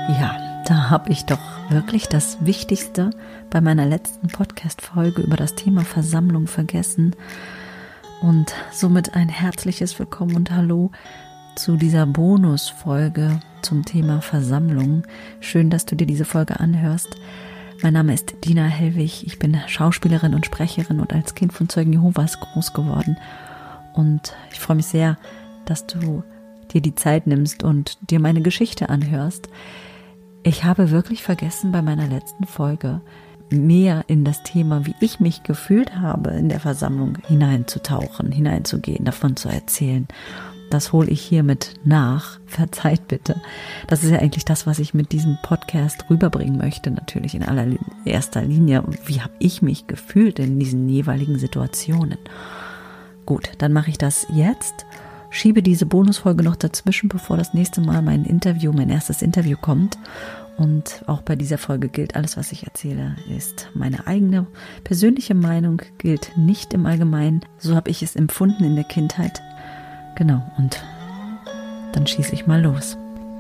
Ja, da habe ich doch wirklich das Wichtigste bei meiner letzten Podcast-Folge über das Thema Versammlung vergessen. Und somit ein herzliches Willkommen und Hallo zu dieser Bonusfolge zum Thema Versammlung. Schön, dass du dir diese Folge anhörst. Mein Name ist Dina Hellwig. Ich bin Schauspielerin und Sprecherin und als Kind von Zeugen Jehovas groß geworden. Und ich freue mich sehr, dass du dir die Zeit nimmst und dir meine Geschichte anhörst. Ich habe wirklich vergessen, bei meiner letzten Folge mehr in das Thema, wie ich mich gefühlt habe, in der Versammlung hineinzutauchen, hineinzugehen, davon zu erzählen. Das hole ich hiermit nach. Verzeiht bitte. Das ist ja eigentlich das, was ich mit diesem Podcast rüberbringen möchte, natürlich in allererster Linie. Wie habe ich mich gefühlt in diesen jeweiligen Situationen? Gut, dann mache ich das jetzt. Schiebe diese Bonusfolge noch dazwischen, bevor das nächste Mal mein erstes Interview kommt. Und auch bei dieser Folge gilt, alles, was ich erzähle, ist meine eigene persönliche Meinung, gilt nicht im Allgemeinen. So habe ich es empfunden in der Kindheit. Genau, und dann schieße ich mal los.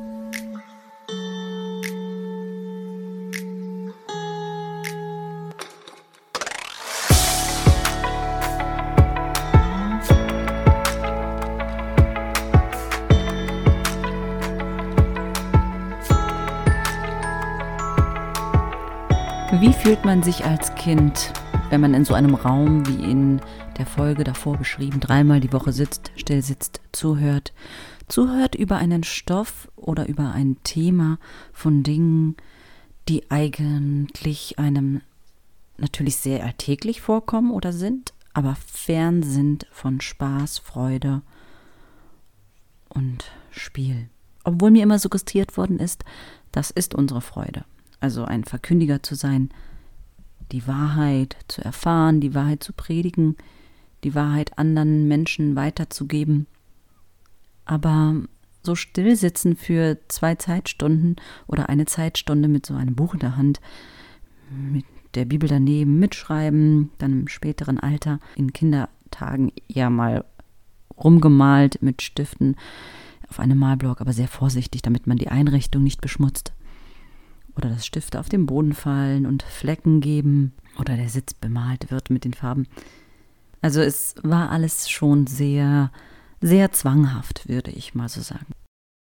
Wie fühlt man sich als Kind, wenn man in so einem Raum, wie in der Folge davor beschrieben, 3-mal die Woche sitzt, still sitzt, zuhört über einen Stoff oder über ein Thema von Dingen, die eigentlich einem natürlich sehr alltäglich vorkommen oder sind, aber fern sind von Spaß, Freude und Spiel. Obwohl mir immer suggestiert worden ist, das ist unsere Freude. Also ein Verkündiger zu sein, die Wahrheit zu erfahren, die Wahrheit zu predigen, die Wahrheit anderen Menschen weiterzugeben. Aber so still sitzen für 2 Zeitstunden oder eine Zeitstunde mit so einem Buch in der Hand, mit der Bibel daneben, mitschreiben, dann im späteren Alter, in Kindertagen eher mal rumgemalt mit Stiften auf einem Malblock, aber sehr vorsichtig, damit man die Einrichtung nicht beschmutzt. Oder dass Stifte auf den Boden fallen und Flecken geben oder der Sitz bemalt wird mit den Farben. Also es war alles schon sehr, sehr zwanghaft, würde ich mal so sagen.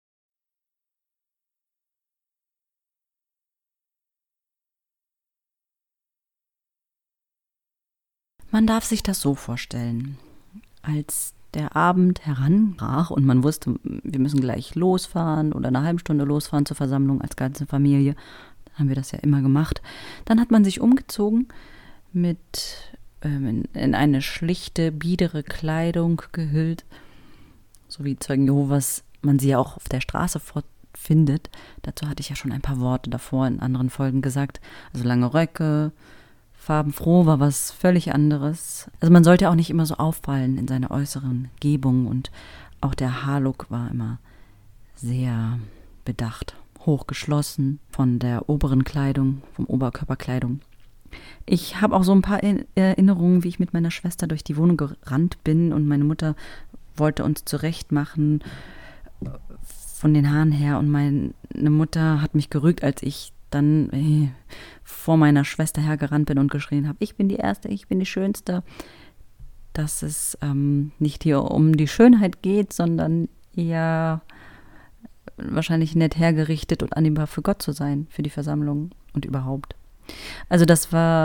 Man darf sich das so vorstellen, als der Abend heranbrach und man wusste, wir müssen gleich losfahren oder eine halbe Stunde losfahren zur Versammlung als ganze Familie. Dann haben wir das ja immer gemacht. Dann hat man sich umgezogen in eine schlichte, biedere Kleidung gehüllt, so wie Zeugen Jehovas man sie ja auch auf der Straße findet. Dazu hatte ich ja schon ein paar Worte davor in anderen Folgen gesagt. Also lange Röcke, farbenfroh war was völlig anderes. Also man sollte auch nicht immer so auffallen in seiner äußeren Gebung und auch der Haarlook war immer sehr bedacht, hochgeschlossen von der oberen Kleidung, vom Oberkörperkleidung. Ich habe auch so ein paar Erinnerungen, wie ich mit meiner Schwester durch die Wohnung gerannt bin und meine Mutter wollte uns zurechtmachen von den Haaren her und meine Mutter hat mich gerügt, als ich dann vor meiner Schwester hergerannt bin und geschrien habe, ich bin die Erste, ich bin die Schönste. Dass es nicht hier um die Schönheit geht, sondern eher wahrscheinlich nett hergerichtet und annehmbar für Gott zu sein, für die Versammlung und überhaupt. Also das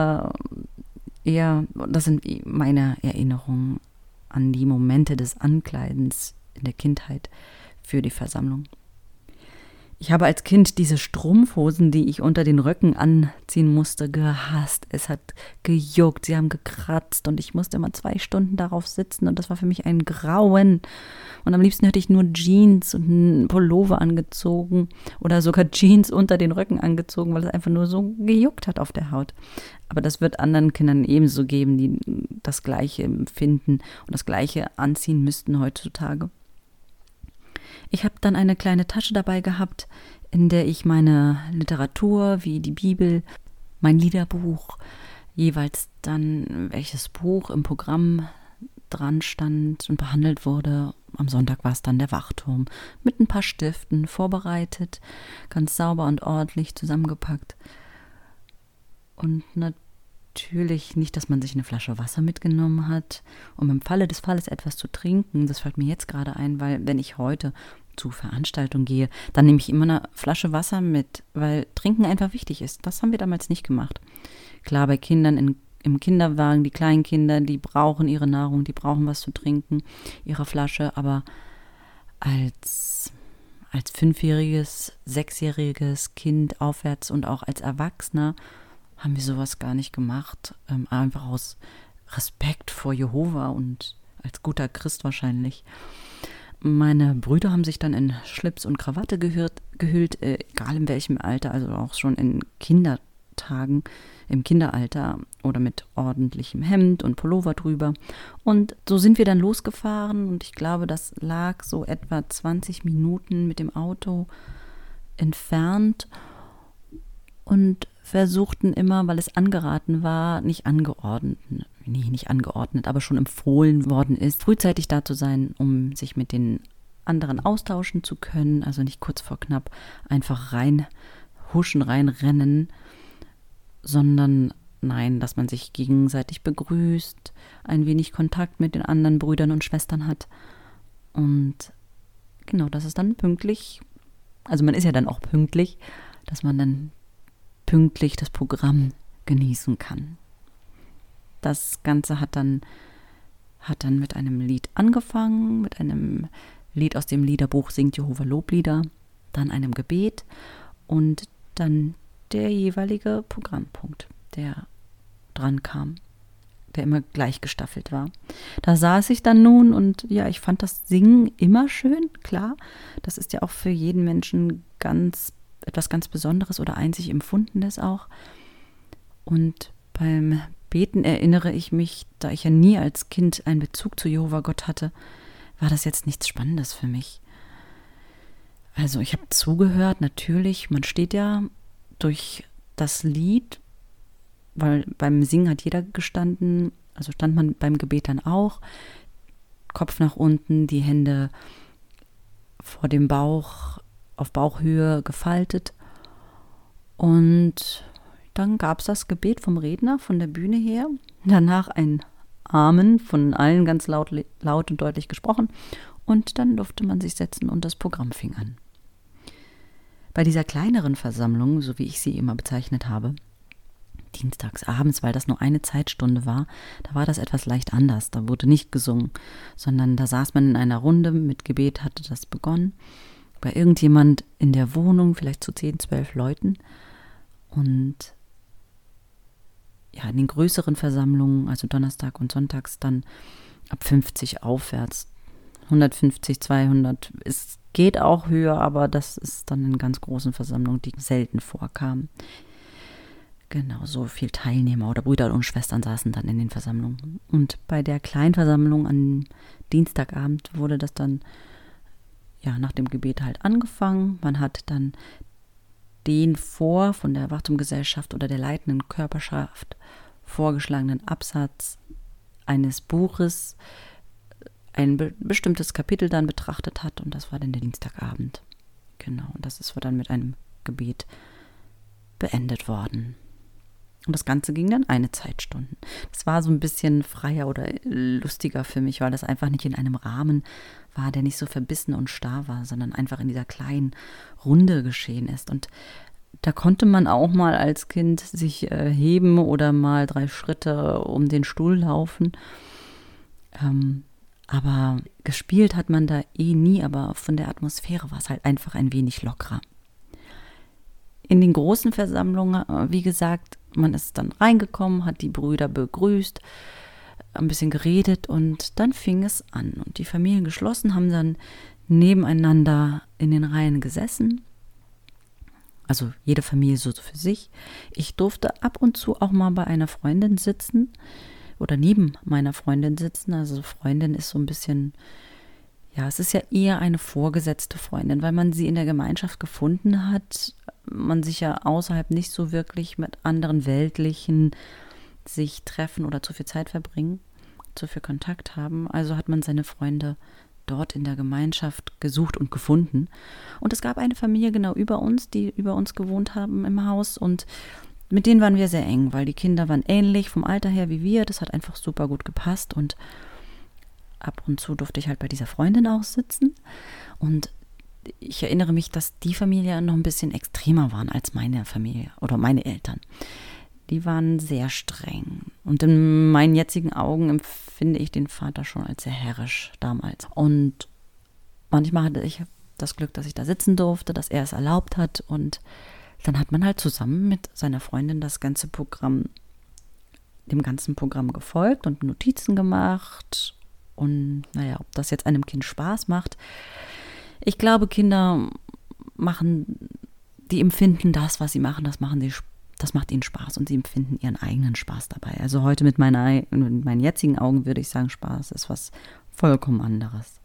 sind meine Erinnerungen an die Momente des Ankleidens in der Kindheit für die Versammlung. Ich habe als Kind diese Strumpfhosen, die ich unter den Röcken anziehen musste, gehasst. Es hat gejuckt, sie haben gekratzt und ich musste immer 2 Stunden darauf sitzen und das war für mich ein Grauen. Und am liebsten hätte ich nur Jeans und einen Pullover angezogen oder sogar Jeans unter den Röcken angezogen, weil es einfach nur so gejuckt hat auf der Haut. Aber das wird anderen Kindern ebenso geben, die das Gleiche empfinden und das Gleiche anziehen müssten heutzutage. Ich habe dann eine kleine Tasche dabei gehabt, in der ich meine Literatur, wie die Bibel, mein Liederbuch, jeweils dann welches Buch im Programm dran stand und behandelt wurde, am Sonntag war es dann der Wachturm mit ein paar Stiften vorbereitet, ganz sauber und ordentlich zusammengepackt. Und natürlich nicht, dass man sich eine Flasche Wasser mitgenommen hat, um im Falle des Falles etwas zu trinken. Das fällt mir jetzt gerade ein, weil wenn ich heute zu Veranstaltungen gehe, dann nehme ich immer eine Flasche Wasser mit, weil Trinken einfach wichtig ist. Das haben wir damals nicht gemacht. Klar, bei Kindern im Kinderwagen, die kleinen Kinder, die brauchen ihre Nahrung, die brauchen was zu trinken, ihre Flasche, aber als 5-jähriges, 6-jähriges Kind aufwärts und auch als Erwachsener haben wir sowas gar nicht gemacht, einfach aus Respekt vor Jehova und als guter Christ wahrscheinlich. Meine Brüder haben sich dann in Schlips und Krawatte gehüllt, egal in welchem Alter, also auch schon in Kindertagen, im Kinderalter oder mit ordentlichem Hemd und Pullover drüber. Und so sind wir dann losgefahren und ich glaube, das lag so etwa 20 Minuten mit dem Auto entfernt und versuchten immer, weil es angeraten war, nicht angeordnet, aber schon empfohlen worden ist, frühzeitig da zu sein, um sich mit den anderen austauschen zu können, also nicht kurz vor knapp einfach reinrennen, sondern nein, dass man sich gegenseitig begrüßt, ein wenig Kontakt mit den anderen Brüdern und Schwestern hat und genau, das ist dann pünktlich, also man ist ja dann auch pünktlich, dass man dann pünktlich das Programm genießen kann. Das Ganze hat dann mit einem Lied angefangen, mit einem Lied aus dem Liederbuch Singt Jehova Loblieder, dann einem Gebet und dann der jeweilige Programmpunkt, der dran kam, der immer gleich gestaffelt war. Da saß ich dann nun und ja, ich fand das Singen immer schön, klar. Das ist ja auch für jeden Menschen etwas ganz Besonderes oder einzig Empfundenes auch. Und beim Beten erinnere ich mich, da ich ja nie als Kind einen Bezug zu Jehova Gott hatte, war das jetzt nichts Spannendes für mich. Also ich habe zugehört, natürlich, man steht ja durch das Lied, weil beim Singen hat jeder gestanden, also stand man beim Gebet dann auch, Kopf nach unten, die Hände vor dem Bauch, auf Bauchhöhe gefaltet und dann gab es das Gebet vom Redner von der Bühne her, danach ein Amen von allen ganz laut und deutlich gesprochen und dann durfte man sich setzen und das Programm fing an. Bei dieser kleineren Versammlung, so wie ich sie immer bezeichnet habe, dienstags abends, weil das nur eine Zeitstunde war, da war das etwas leicht anders, da wurde nicht gesungen, sondern da saß man in einer Runde, mit Gebet hatte das begonnen, bei irgendjemand in der Wohnung, vielleicht zu 10, 12 Leuten und ja, in den größeren Versammlungen, also Donnerstag und Sonntags dann ab 50 aufwärts, 150, 200, es geht auch höher, aber das ist dann in ganz großen Versammlungen, die selten vorkamen. Genau, so viel Teilnehmer oder Brüder und Schwestern saßen dann in den Versammlungen. Und bei der Kleinversammlung am Dienstagabend wurde das dann ja nach dem Gebet halt angefangen. Man hat dann den von der Wachturmgesellschaft oder der leitenden Körperschaft vorgeschlagenen Absatz eines Buches ein bestimmtes Kapitel dann betrachtet hat und das war dann der Dienstagabend. Genau, und das ist dann mit einem Gebet beendet worden. Und das Ganze ging dann eine Zeitstunde. Das war so ein bisschen freier oder lustiger für mich, weil das einfach nicht in einem Rahmen war, der nicht so verbissen und starr war, sondern einfach in dieser kleinen Runde geschehen ist. Und da konnte man auch mal als Kind sich heben oder mal 3 Schritte um den Stuhl laufen. Aber gespielt hat man da nie, aber von der Atmosphäre war es halt einfach ein wenig lockerer. In den großen Versammlungen, wie gesagt, man ist dann reingekommen, hat die Brüder begrüßt, ein bisschen geredet und dann fing es an. Und die Familien geschlossen haben dann nebeneinander in den Reihen gesessen. Also jede Familie so für sich. Ich durfte ab und zu auch mal bei einer Freundin sitzen oder neben meiner Freundin sitzen. Also Freundin ist so ein bisschen, ja, es ist ja eher eine vorgesetzte Freundin, weil man sie in der Gemeinschaft gefunden hat, man sich ja außerhalb nicht so wirklich mit anderen Weltlichen sich treffen oder zu viel Zeit verbringen, zu viel Kontakt haben. Also hat man seine Freunde dort in der Gemeinschaft gesucht und gefunden. Und es gab eine Familie genau über uns, die über uns gewohnt haben im Haus. Und mit denen waren wir sehr eng, weil die Kinder waren ähnlich vom Alter her wie wir. Das hat einfach super gut gepasst. Und ab und zu durfte ich halt bei dieser Freundin auch sitzen. Und ich erinnere mich, dass die Familie noch ein bisschen extremer waren als meine Familie oder meine Eltern. Die waren sehr streng. Und in meinen jetzigen Augen empfinde ich den Vater schon als sehr herrisch damals. Und manchmal hatte ich das Glück, dass ich da sitzen durfte, dass er es erlaubt hat. Und dann hat man halt zusammen mit seiner Freundin dem ganzen Programm gefolgt und Notizen gemacht. Und naja, ob das jetzt einem Kind Spaß macht. Ich glaube, Kinder die empfinden das, was sie machen, das macht ihnen Spaß und sie empfinden ihren eigenen Spaß dabei. Also heute mit meinen jetzigen Augen würde ich sagen, Spaß ist was vollkommen anderes.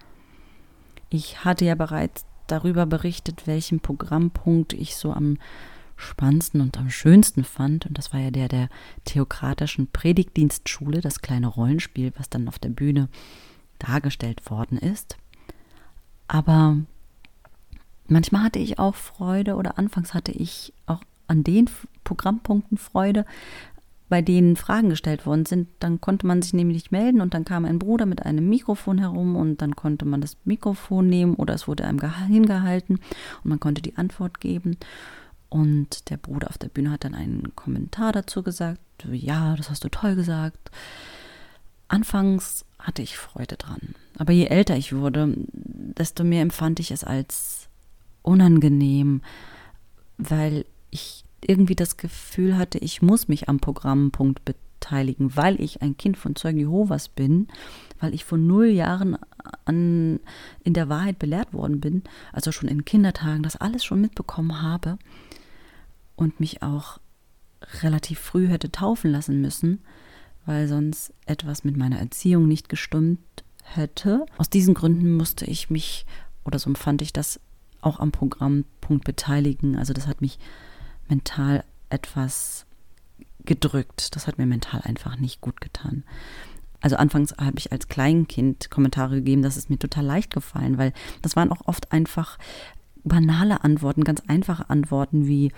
Ich hatte ja bereits darüber berichtet, welchen Programmpunkt ich so am spannendsten und am schönsten fand. Und das war ja der theokratischen Predigtdienstschule, das kleine Rollenspiel, was dann auf der Bühne dargestellt worden ist. Aber manchmal hatte ich auch Freude oder anfangs hatte ich auch an den Programmpunkten Freude, bei denen Fragen gestellt worden sind. Dann konnte man sich nämlich melden und dann kam ein Bruder mit einem Mikrofon herum und dann konnte man das Mikrofon nehmen oder es wurde einem hingehalten und man konnte die Antwort geben. Und der Bruder auf der Bühne hat dann einen Kommentar dazu gesagt. Ja, das hast du toll gesagt. Anfangs hatte ich Freude dran. Aber je älter ich wurde, desto mehr empfand ich es als unangenehm, weil ich irgendwie das Gefühl hatte, ich muss mich am Programmpunkt beteiligen, weil ich ein Kind von Zeugen Jehovas bin, weil ich von 0 Jahren an in der Wahrheit belehrt worden bin, also schon in Kindertagen, das alles schon mitbekommen habe und mich auch relativ früh hätte taufen lassen müssen, weil sonst etwas mit meiner Erziehung nicht gestimmt hätte. Aus diesen Gründen musste ich mich, oder so empfand ich das, auch am Programmpunkt beteiligen. Also das hat mich mental etwas gedrückt. Das hat mir mental einfach nicht gut getan. Also anfangs habe ich als Kleinkind Kommentare gegeben, das ist mir total leicht gefallen, weil das waren auch oft einfach banale Antworten, ganz einfache Antworten wie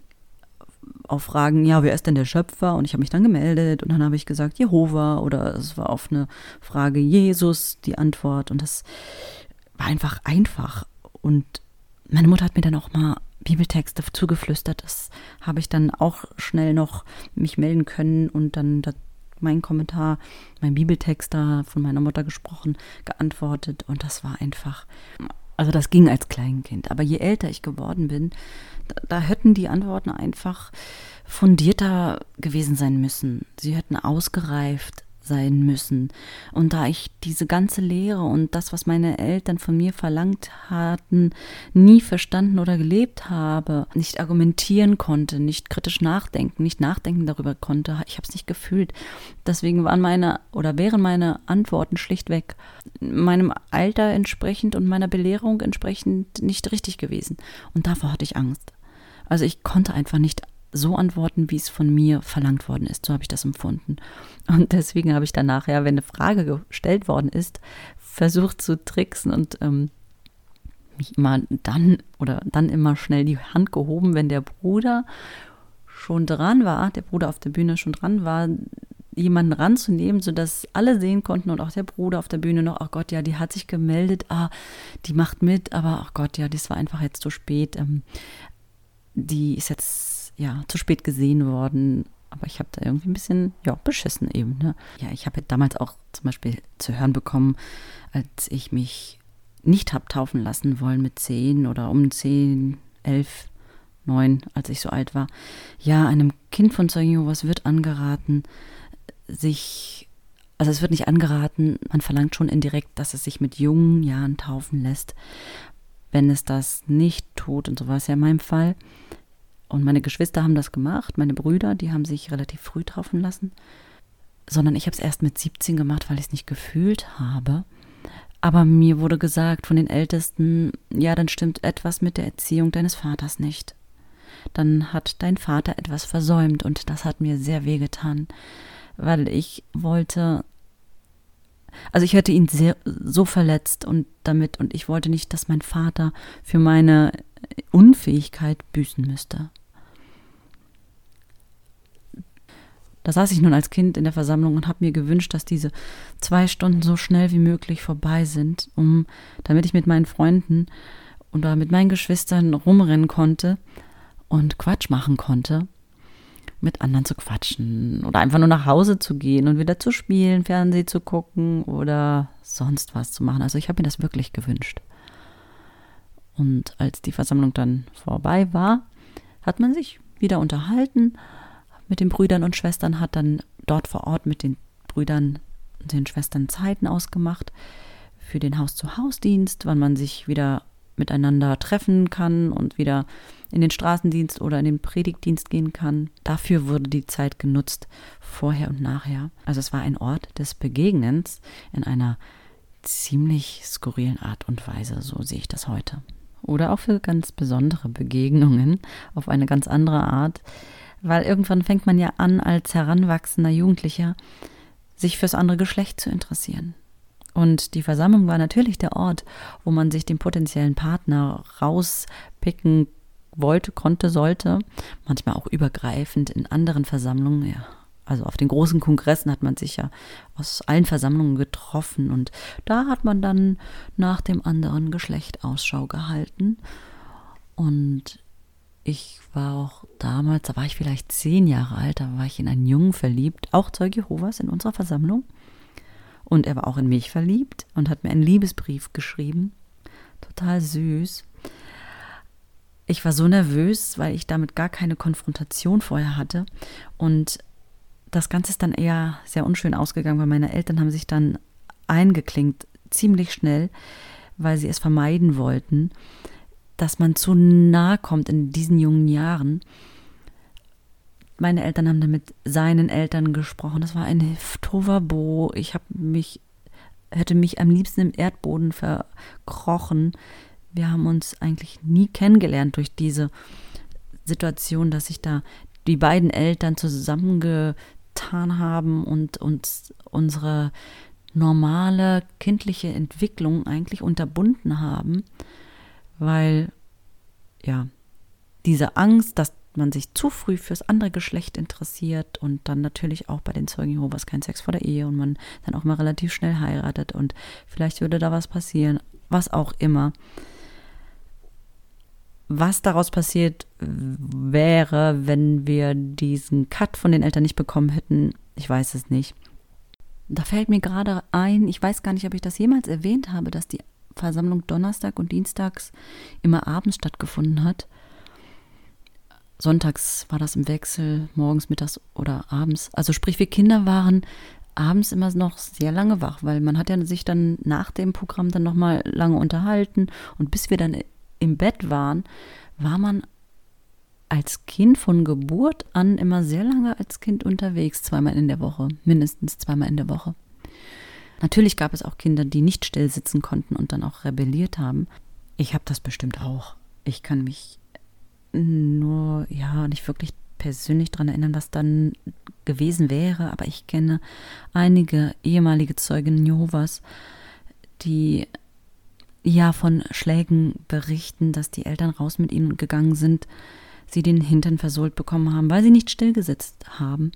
auf Fragen, ja, wer ist denn der Schöpfer? Und ich habe mich dann gemeldet und dann habe ich gesagt, Jehova, oder es war auf eine Frage Jesus die Antwort und das war einfach. Und meine Mutter hat mir dann auch mal Bibeltexte zugeflüstert, das habe ich dann auch schnell noch mich melden können und dann mein Kommentar, mein Bibeltext da von meiner Mutter gesprochen, geantwortet und das war einfach, also das ging als Kleinkind. Aber je älter ich geworden bin, da hätten die Antworten einfach fundierter gewesen sein müssen. Sie hätten ausgereift sein müssen. Und da ich diese ganze Lehre und das, was meine Eltern von mir verlangt hatten, nie verstanden oder gelebt habe, nicht argumentieren konnte, nicht kritisch nachdenken, nicht nachdenken darüber konnte, ich habe es nicht gefühlt. Deswegen wären meine Antworten schlichtweg meinem Alter entsprechend und meiner Belehrung entsprechend nicht richtig gewesen. Und davor hatte ich Angst. Also ich konnte einfach nicht so antworten, wie es von mir verlangt worden ist. So habe ich das empfunden. Und deswegen habe ich danach, wenn eine Frage gestellt worden ist, versucht zu tricksen und mich immer dann immer schnell die Hand gehoben, wenn der Bruder auf der Bühne schon dran war, jemanden ranzunehmen, sodass alle sehen konnten und auch der Bruder auf der Bühne noch, ach Gott, ja, die hat sich gemeldet, die macht mit, aber ach Gott, ja, das war einfach jetzt zu spät. Die ist jetzt zu spät gesehen worden, aber ich habe da irgendwie ein bisschen beschissen eben. Ne? Ja, ich habe damals auch zum Beispiel zu hören bekommen, als ich mich nicht habe taufen lassen wollen mit 10 oder um 10, 11, 9, als ich so alt war. Ja, einem Kind von Zeugen Jehovas wird angeraten, es wird nicht angeraten, man verlangt schon indirekt, dass es sich mit jungen Jahren taufen lässt. Wenn es das nicht tut, und so war es ja in meinem Fall, und meine Geschwister haben das gemacht, meine Brüder, die haben sich relativ früh taufen lassen, sondern ich habe es erst mit 17 gemacht, weil ich es nicht gefühlt habe. Aber mir wurde gesagt von den Ältesten, ja, dann stimmt etwas mit der Erziehung deines Vaters nicht. Dann hat dein Vater etwas versäumt und das hat mir sehr wehgetan, weil ich wollte also ich hätte ihn so verletzt und ich wollte nicht, dass mein Vater für meine Unfähigkeit büßen müsste. Da saß ich nun als Kind in der Versammlung und habe mir gewünscht, dass diese 2 Stunden so schnell wie möglich vorbei sind, damit ich mit meinen Freunden oder mit meinen Geschwistern rumrennen konnte und Quatsch machen konnte, mit anderen zu quatschen oder einfach nur nach Hause zu gehen und wieder zu spielen, Fernsehen zu gucken oder sonst was zu machen. Also ich habe mir das wirklich gewünscht. Und als die Versammlung dann vorbei war, hat man sich wieder unterhalten mit den Brüdern und Schwestern, hat dann dort vor Ort mit den Brüdern und den Schwestern Zeiten ausgemacht für den Haus-zu-Haus-Dienst, wann man sich wieder miteinander treffen kann und wieder in den Straßendienst oder in den Predigtdienst gehen kann. Dafür wurde die Zeit genutzt, vorher und nachher. Also es war ein Ort des Begegnens in einer ziemlich skurrilen Art und Weise, so sehe ich das heute. Oder auch für ganz besondere Begegnungen auf eine ganz andere Art, weil irgendwann fängt man ja an, als heranwachsender Jugendlicher sich fürs andere Geschlecht zu interessieren. Und die Versammlung war natürlich der Ort, wo man sich den potenziellen Partner rauspicken wollte, konnte, sollte. Manchmal auch übergreifend in anderen Versammlungen. Ja. Also auf den großen Kongressen hat man sich ja aus allen Versammlungen getroffen. Und da hat man dann nach dem anderen Geschlecht Ausschau gehalten. Und ich war auch damals, da war ich vielleicht 10 Jahre alt, da war ich in einen Jungen verliebt, auch Zeuge Jehovas in unserer Versammlung. Und er war auch in mich verliebt und hat mir einen Liebesbrief geschrieben. Total süß. Ich war so nervös, weil ich damit gar keine Konfrontation vorher hatte. Und das Ganze ist dann eher sehr unschön ausgegangen, weil meine Eltern haben sich dann eingeklinkt, ziemlich schnell, weil sie es vermeiden wollten, dass man zu nahe kommt in diesen jungen Jahren. Meine Eltern haben dann mit seinen Eltern gesprochen. Das war ein Tohuwabohu. Ich hätte mich am liebsten im Erdboden verkrochen. Wir haben uns eigentlich nie kennengelernt durch diese Situation, dass sich da die beiden Eltern zusammengetan haben und uns unsere normale kindliche Entwicklung eigentlich unterbunden haben, weil ja diese Angst, dass man sich zu früh fürs andere Geschlecht interessiert und dann natürlich auch bei den Zeugen Jehovas kein Sex vor der Ehe und man dann auch mal relativ schnell heiratet und vielleicht würde da was passieren, was auch immer. Was daraus passiert wäre, wenn wir diesen Cut von den Eltern nicht bekommen hätten, ich weiß es nicht. Da fällt mir gerade ein, ich weiß gar nicht, ob ich das jemals erwähnt habe, dass die Versammlung Donnerstag und Dienstags immer abends stattgefunden hat. Sonntags war das im Wechsel, morgens, mittags oder abends. Also sprich, wir Kinder waren abends immer noch sehr lange wach, weil man hat ja sich dann nach dem Programm dann nochmal lange unterhalten und bis wir dann im Bett waren, war man als Kind von Geburt an immer sehr lange als Kind unterwegs, 2-mal in der Woche, mindestens 2-mal in der Woche. Natürlich gab es auch Kinder, die nicht still sitzen konnten und dann auch rebelliert haben. Ich habe das bestimmt auch. Ich kann mich nur nicht wirklich persönlich daran erinnern, was dann gewesen wäre, aber ich kenne einige ehemalige Zeugen Jehovas, die von Schlägen berichten, dass die Eltern raus mit ihnen gegangen sind, sie den Hintern versohlt bekommen haben, weil sie nicht stillgesetzt haben.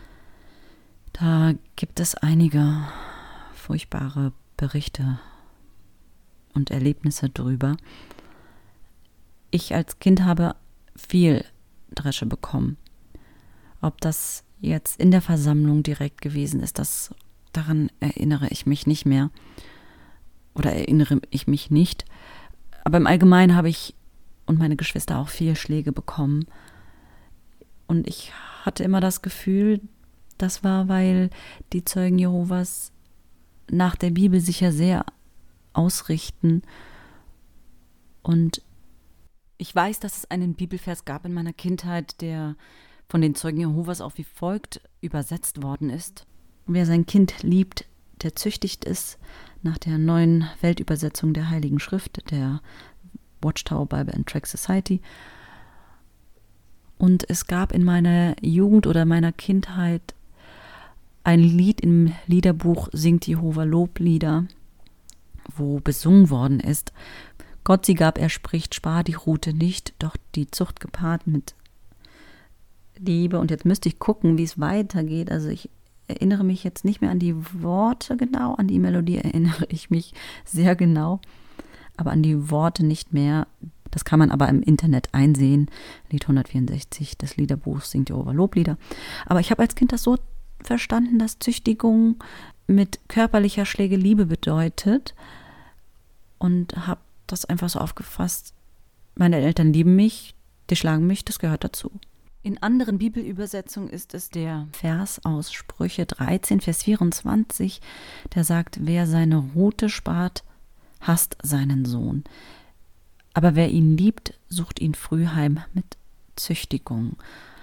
Da gibt es einige furchtbare Berichte und Erlebnisse drüber. Ich als Kind habe viel Dresche bekommen. Ob das jetzt in der Versammlung direkt gewesen ist, daran erinnere ich mich nicht mehr. Oder erinnere ich mich nicht. Aber im Allgemeinen habe ich und meine Geschwister auch viel Schläge bekommen. Und ich hatte immer das Gefühl, das war, weil die Zeugen Jehovas nach der Bibel sich ja sehr ausrichten. Und ich weiß, dass es einen Bibelvers gab in meiner Kindheit, der von den Zeugen Jehovas auch wie folgt übersetzt worden ist. Wer sein Kind liebt, der züchtigt es, nach der neuen Weltübersetzung der Heiligen Schrift, der Watchtower Bible and Tract Society. Und es gab in meiner Jugend oder meiner Kindheit ein Lied im Liederbuch Singt Jehova Loblieder, wo besungen worden ist: Gott sie gab, er spricht, spar die Rute nicht, doch die Zucht gepaart mit Liebe. Und jetzt müsste ich gucken, wie es weitergeht. Also ich erinnere mich jetzt nicht mehr an die Worte genau, an die Melodie erinnere ich mich sehr genau, aber an die Worte nicht mehr. Das kann man aber im Internet einsehen. Lied 164 des Liederbuchs Singt Jehova Loblieder. Aber ich habe als Kind das so verstanden, dass Züchtigung mit körperlicher Schläge Liebe bedeutet, und habe das einfach so aufgefasst: Meine Eltern lieben mich, die schlagen mich, das gehört dazu. In anderen Bibelübersetzungen ist es der Vers aus Sprüche 13, Vers 24, der sagt: Wer seine Rute spart, hasst seinen Sohn. Aber wer ihn liebt, sucht ihn früh heim mit Züchtigung.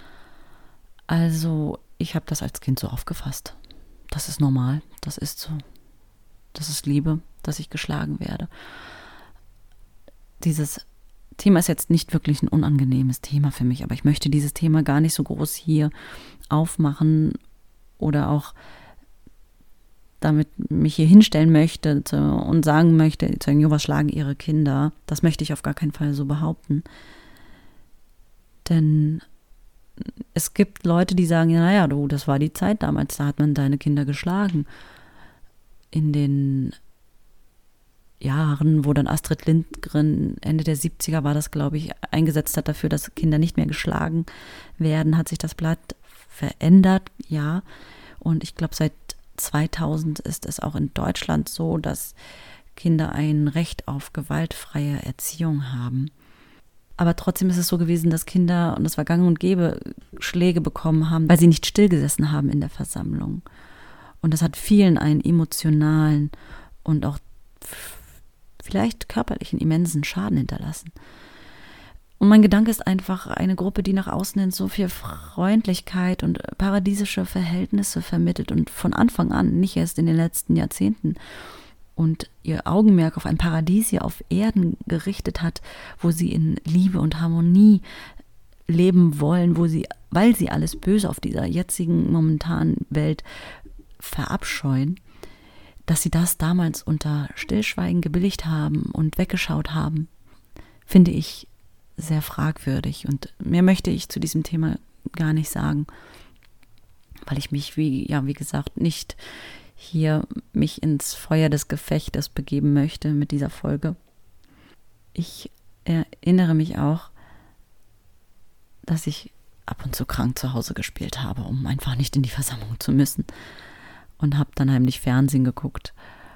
Also ich habe das als Kind so aufgefasst. Das ist normal, das ist so. Das ist Liebe, dass ich geschlagen werde. Dieses Thema ist jetzt nicht wirklich ein unangenehmes Thema für mich, aber ich möchte dieses Thema gar nicht so groß hier aufmachen oder auch damit mich hier hinstellen möchte und sagen möchte, Zeugen Jehovas schlagen ihre Kinder. Das möchte ich auf gar keinen Fall so behaupten. Denn es gibt Leute, die sagen, ja, naja, du, das war die Zeit damals, da hat man deine Kinder geschlagen. In den Jahren, wo dann Astrid Lindgren Ende der 70er war das, glaube ich, eingesetzt hat dafür, dass Kinder nicht mehr geschlagen werden, hat sich das Blatt verändert, ja. Und ich glaube, seit 2000 ist es auch in Deutschland so, dass Kinder ein Recht auf gewaltfreie Erziehung haben. Aber trotzdem ist es so gewesen, dass Kinder, und das war gang und gäbe, Schläge bekommen haben, weil sie nicht stillgesessen haben in der Versammlung. Und das hat vielen einen emotionalen und auch vielleicht körperlichen immensen Schaden hinterlassen. Und mein Gedanke ist einfach, eine Gruppe, die nach außen hin so viel Freundlichkeit und paradiesische Verhältnisse vermittelt und von Anfang an, nicht erst in den letzten Jahrzehnten, und ihr Augenmerk auf ein Paradies hier auf Erden gerichtet hat, wo sie in Liebe und Harmonie leben wollen, weil sie alles Böse auf dieser jetzigen momentanen Welt verabscheuen, dass sie das damals unter Stillschweigen gebilligt haben und weggeschaut haben, finde ich sehr fragwürdig. Und mehr möchte ich zu diesem Thema gar nicht sagen, weil ich mich, wie gesagt, nicht hier mich ins Feuer des Gefechtes begeben möchte mit dieser Folge. Ich erinnere mich auch, dass ich ab und zu krank zu Hause gespielt habe, um einfach nicht in die Versammlung zu müssen. Und habe dann heimlich Fernsehen geguckt.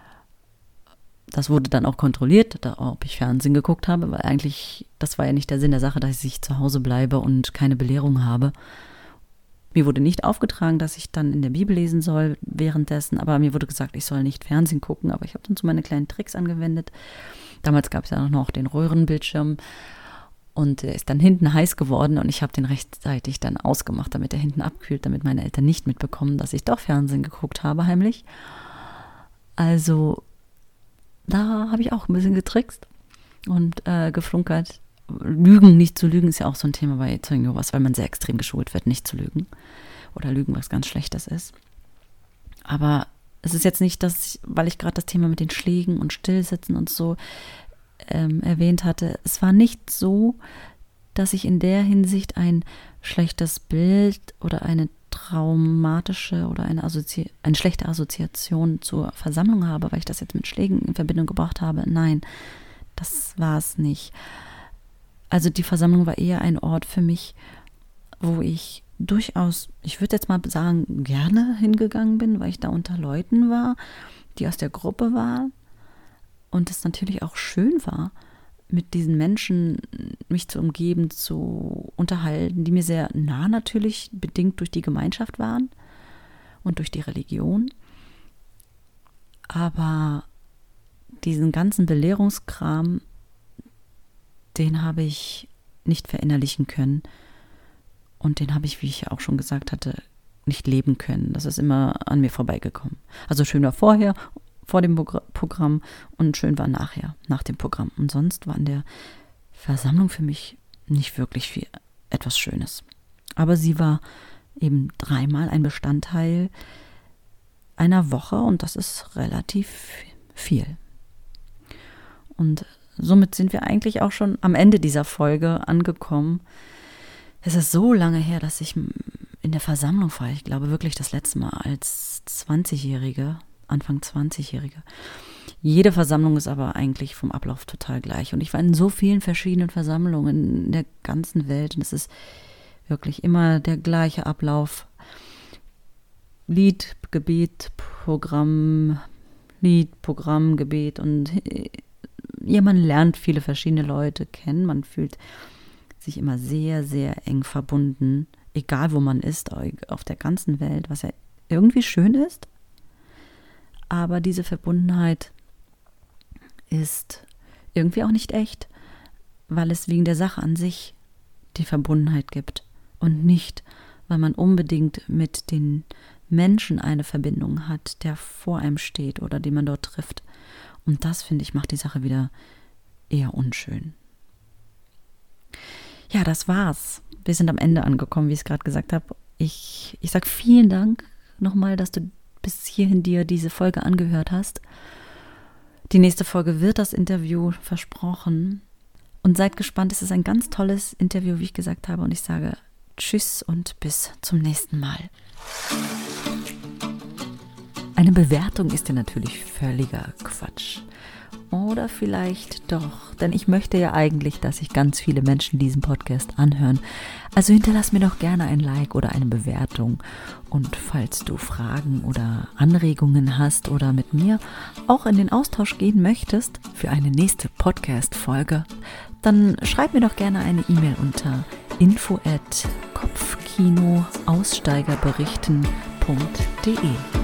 Das wurde dann auch kontrolliert, ob ich Fernsehen geguckt habe, weil eigentlich, das war ja nicht der Sinn der Sache, dass ich zu Hause bleibe und keine Belehrung habe. Mir wurde nicht aufgetragen, dass ich dann in der Bibel lesen soll währenddessen, aber mir wurde gesagt, ich soll nicht Fernsehen gucken, aber ich habe dann so meine kleinen Tricks angewendet. Damals gab es ja noch den Röhrenbildschirm und der ist dann hinten heiß geworden und ich habe den rechtzeitig dann ausgemacht, damit er hinten abkühlt, damit meine Eltern nicht mitbekommen, dass ich doch Fernsehen geguckt habe, heimlich. Also da habe ich auch ein bisschen getrickst und geflunkert. Lügen, nicht zu lügen, ist ja auch so ein Thema bei Zeugen Jehovas, weil man sehr extrem geschult wird, nicht zu lügen. Oder lügen, was ganz Schlechtes ist. Aber es ist jetzt nicht, weil ich gerade das Thema mit den Schlägen und Stillsitzen und so erwähnt hatte. Es war nicht so, dass ich in der Hinsicht ein schlechtes Bild oder eine traumatische oder eine schlechte Assoziation zur Versammlung habe, weil ich das jetzt mit Schlägen in Verbindung gebracht habe. Nein, das war es nicht. Also die Versammlung war eher ein Ort für mich, wo ich durchaus, ich würde jetzt mal sagen, gerne hingegangen bin, weil ich da unter Leuten war, die aus der Gruppe waren und es natürlich auch schön war, mit diesen Menschen mich zu umgeben, zu unterhalten, die mir sehr nah natürlich, bedingt durch die Gemeinschaft waren und durch die Religion. Aber diesen ganzen Belehrungskram, den habe ich nicht verinnerlichen können und den habe ich, wie ich ja auch schon gesagt hatte, nicht leben können. Das ist immer an mir vorbeigekommen. Also schön war vorher, vor dem Programm und schön war nachher, nach dem Programm. Und sonst war in der Versammlung für mich nicht wirklich etwas Schönes. Aber sie war eben dreimal ein Bestandteil einer Woche und das ist relativ viel. Und somit sind wir eigentlich auch schon am Ende dieser Folge angekommen. Es ist so lange her, dass ich in der Versammlung war. Ich glaube wirklich das letzte Mal als 20-Jährige, Anfang 20-Jährige. Jede Versammlung ist aber eigentlich vom Ablauf total gleich. Und ich war in so vielen verschiedenen Versammlungen in der ganzen Welt. Und es ist wirklich immer der gleiche Ablauf. Lied, Gebet, Programm, Gebet. Und ja, man lernt viele verschiedene Leute kennen. Man fühlt sich immer sehr, sehr eng verbunden. Egal, wo man ist, auf der ganzen Welt. Was ja irgendwie schön ist. Aber diese Verbundenheit ist irgendwie auch nicht echt, weil es wegen der Sache an sich die Verbundenheit gibt und nicht, weil man unbedingt mit den Menschen eine Verbindung hat, der vor einem steht oder den man dort trifft. Und das, finde ich, macht die Sache wieder eher unschön. Ja, das war's. Wir sind am Ende angekommen, wie ich es gerade gesagt habe. Ich sage vielen Dank nochmal, dass du bis hierhin dir diese Folge angehört hast. Die nächste Folge wird das Interview, versprochen. Und seid gespannt, es ist ein ganz tolles Interview, wie ich gesagt habe. Und ich sage Tschüss und bis zum nächsten Mal. Eine Bewertung ist ja natürlich völliger Quatsch. Oder vielleicht doch, denn ich möchte ja eigentlich, dass sich ganz viele Menschen diesen Podcast anhören. Also hinterlass mir doch gerne ein Like oder eine Bewertung. Und falls du Fragen oder Anregungen hast oder mit mir auch in den Austausch gehen möchtest für eine nächste Podcast-Folge, dann schreib mir doch gerne eine E-Mail unter info@kopfkinoaussteigerberichten.de.